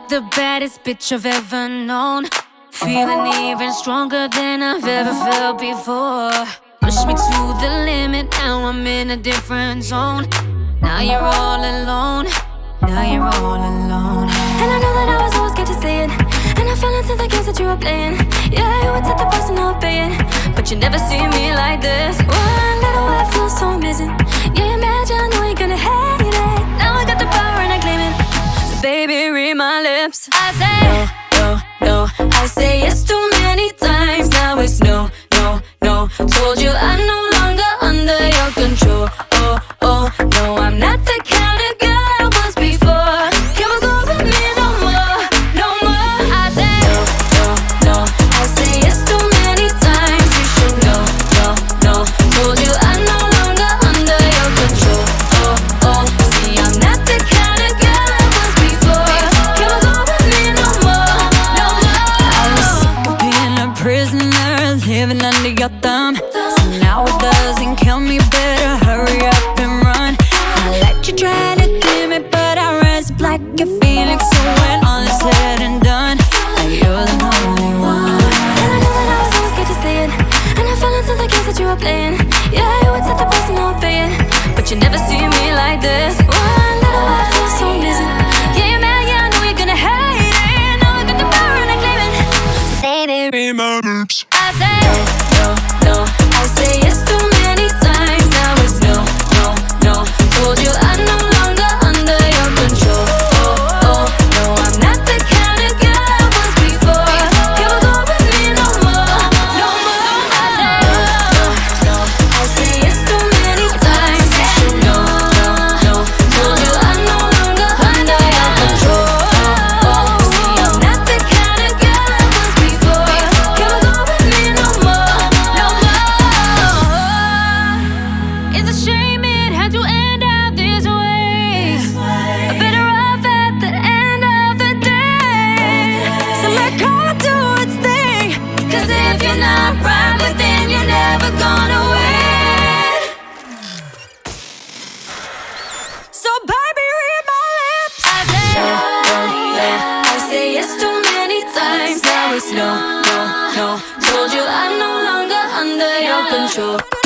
the baddest bitch I've ever known. Feeling even stronger than I've ever felt before. Push me to the limit, now I'm in a different zone. Now you're all alone, now you're all alone. And I know that I was always scared to say it, and I fell into the games that you were playing. Yeah, you would take the price and not pay it, but you never see me like this. One little word feels so amazing. Yeah, imagine, I know you're gonna hate it. Now I got the power and I claim it. So baby, read my lips. I say no, no, no. I say yes too many times. Now it's no, no, no. Told you I'm no longer under your control. Oh, oh, no, I'm not the kind of girl I was before. Can't go with me no more, no more. I say no, no, no. I say yes too many times. You should know, no, no. Told you I'm no longer under your control. Oh, oh. See, I'm not the kind of girl I was before. Can't go with me no more, no more. I was sick of being a prisoner, living under your thumb. So now it doesn't kill me, better hurry up and run. I let you try to dim it, but I rise up like a phoenix. So when all is said and done, you're the only one. And I know that I was always scared to say it, and I fell into the games that you were playing. Yeah, you would take the price and not pay it, but you never see me like this. One little word feels so amazing. Yeah, you're mad, yeah, I know you're gonna hate it. Now I got the power and I claim it. So baby, Be my boobs. I say no, no, no. I say yes too many times. Now it's no, no, no. Told you I'm no longer under your control. Oh, oh, no, I'm not the kind of girl I was before. Can't go with me no more, no more. I say no, no, no. I say yes too many times. You should know, no, no. Told you I'm no longer under your control. Oh, oh. See, I'm not the kind of girl I was before. Can't go with me no more, no more. It's a shame it had to end out this way. Better off at the end of the day. So let God do its thing. 'Cause if you're not right within, you're never gonna win. So baby, read my lips. I say no, no, no. I say yes too many times. Now it's no, no, no. Told you I'm no longer under your control.